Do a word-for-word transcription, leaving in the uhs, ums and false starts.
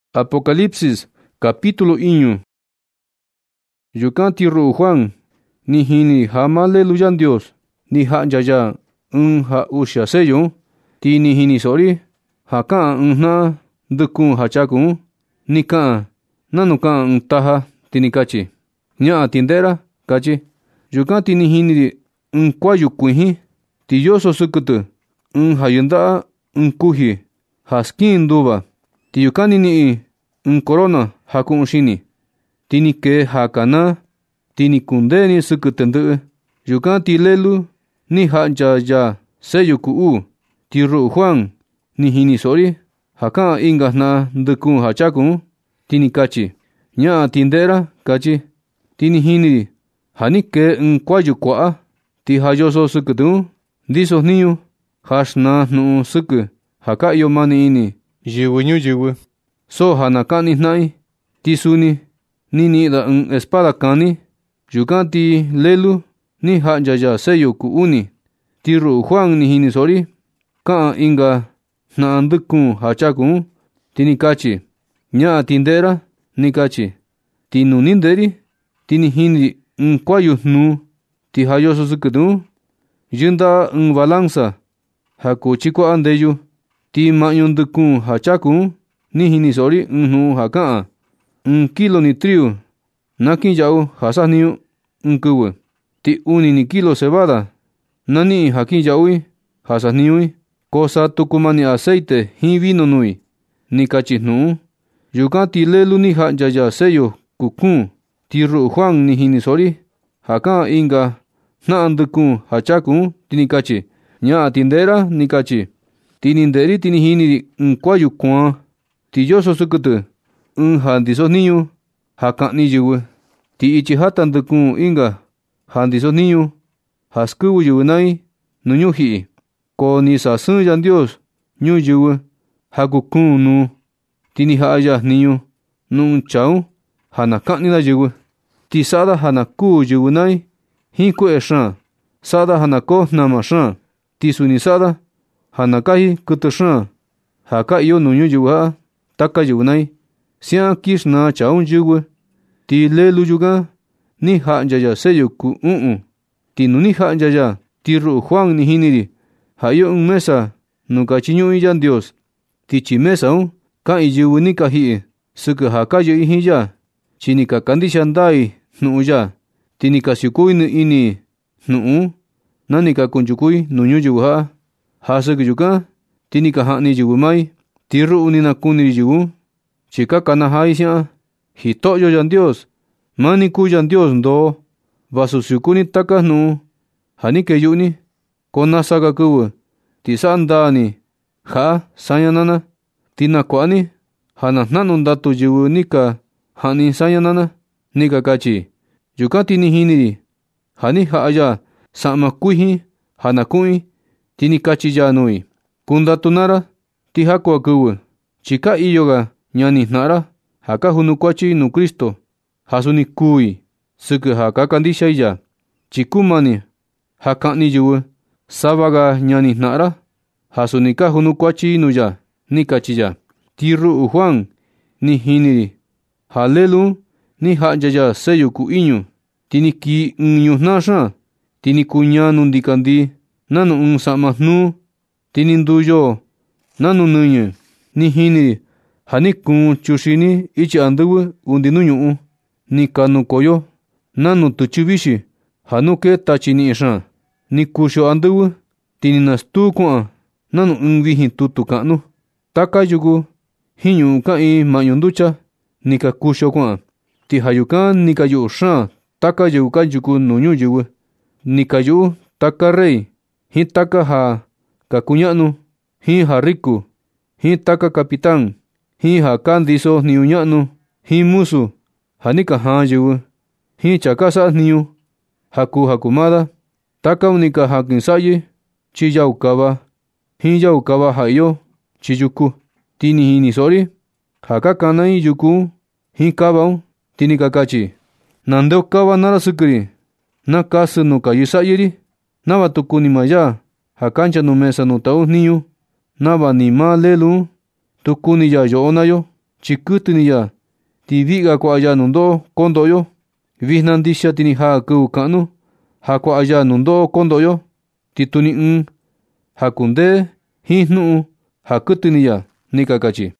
Apocalipsis capítulo iñu. Yukan ti ru Juan ni hini hama aleluya Dios ni ha yaya un ha usha sello ti ni hini sori ha ka un dukun ha chakun ni ka nanu ka un taha tini kachi nya tindera kachi yukan ti ni hini un kwayu kuhi ti yoso sukutu un hayunda un kuhi haskin duba ti yukani ni un corona hakun shini tini ke hakana tini kunde ni sukutendu yukan ti lelu ni hanja ya seyu ku u ti ru Juan ni hini sori haka inga na ndukun hachakun tini kachi nya tindera kachi tini hini hani ke un kwayu kwa ti hayoso sukutu diso niu hashna nu suku haka yo mani ini jiwu nyu jiwu so hanakani nai ti suni ni ni da un espada kani yukan ti lelu ni hanja ya seyo ku uni ti ru Juan ni hini sori ka inga na andukun hachakun tini kachi nya tindera ni kachi ti nuninderi tini hini un kwayu nu ti hayoso sukutu yunda un balanza haku chiko andeyu ti mayundukun hachakun ni hini sori un nu haka un kilo ni triu nakin yau hasaniu un kuwe ti uni ni kilo cebada nani hakin yaui hasaniui kosa tukumani aceite hi vino nui ni kachi nu yukan ti lelu ni hanja ya seyo kukun ti ru Juan ni hini sori haka inga na andukun hachakun tini kachi nya tindera ni kachi tini nderi tini hini un kwayu kwa ti yoso sukutu un handiso niñu hakani yuwe ti ichi hatandukun inga handiso niñu haskuwu yuwe nai nuñu hi ko ni sa sun ya Dios nyu yuwe hakukun nu tini haya niñu nun chau hanakani na yuwe ti sada hanaku yuwe nai hi kwe shan sada hanako nama shan ti suni sada hanakahi kutu shan haka iyo nuñu yuwe taka yuwe nai sia kishna chaun yuwe ti lelu yuga ni hanja ya seyo ku un ti nuni hanja ya ti ru Juan ni hiniri hayo un mesa nuka chinyu ya Dios ti chi mesa un ka yuwe ni kahi suku haka yu hiya chini ka kandisha ndai nu ya tini ka syukui ni ini nu nani ka kunjukui nuñu yuwa hasuk yuka tini ka hani yuwe mai ti ru ni na kuni yuwe chika kana haisha hito yo ya Dios mani ku ya Dios ndo vasu syukuni taka nu hani ke yuni kona saga kuwe ti sandani ha sayanana tina kwani hana nanu ndatu yuwe nika hani sayanana nika kachi yukati ni hiniri hani haya sama kuhi hana kui tini kachi ya nui kundatu nara ti hakwa kuwe chika iyoga ñani nara haka hunukwachi nu Kristo hasuni kui suku haka kandisha iya chikumani hakani yuwe sabaga ñani nara hasunika hunukwachi nuya ni kachiya ti ru Juan ni hiniri halelu ni hanja ya seyo ku iñu tini ki unyu nasha tini kuñanu ndikandi nanu un samahnu tini nduyo nanu nuñe ni hiniri hani kun chushini ichi anduwe undi nuñu ni kanu koyo nanu tuchibishi hanu ke tachini isha ni kusho anduwe tini nastu kwa nanu unvihi tutu kanu taka yugu hinyu kai mayunducha ni ka kusho kwa ti hayukan ni ka yu sha taka yugu ka yugu nuñu yuwe ni ka yu taka rey hi taka ha kakuñanu hi ha riku hi taka kapitan hi haka ndiso niu ña'nu hi musu hanika ha yuwe hi chaka sa niu haku hakumada taka unika hakin sayi chi yau kaba hi yau kaba hayo chi yuku tini hini sori haka kanai yuku hi kaba tini kakachi nandeo kaba nara sukuri na kasu no kayu sayiri naba tukuni maya hakancha no mesa no tau niu naba ni ma lelu tukuni ya yo onayo Chi kuɨtɨ ni ya, ti vi'ga kua'a ya nundo'o kondo'o yo. Vijna ndixia ti ni jaa kɨvɨ ka'nu ja kua'a ya nundo'o kondo'o yo, ti tu ni ɨɨn ja kundee jíin jnu'un ja kuɨtɨ ni ya ―ni ka kachi.